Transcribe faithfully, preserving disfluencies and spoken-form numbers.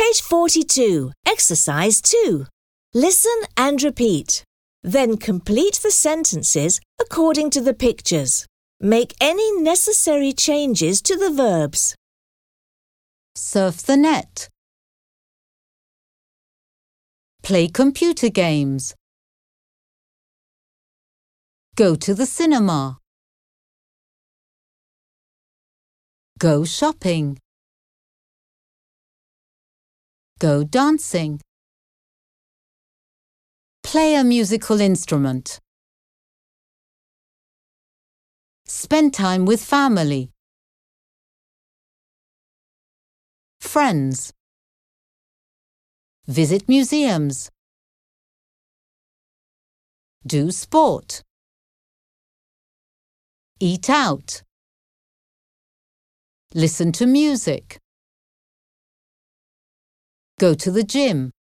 Page forty-two. Exercise two. Listen and repeat. Then complete the sentences according to the pictures. Make any necessary changes to the verbs. Surf the net. Play computer games. Go to the cinema. Go shopping. Go dancing. Play a musical instrument. Spend time with family. Friends. Visit museums. Do sport. Eat out. Listen to music. Go to the gym.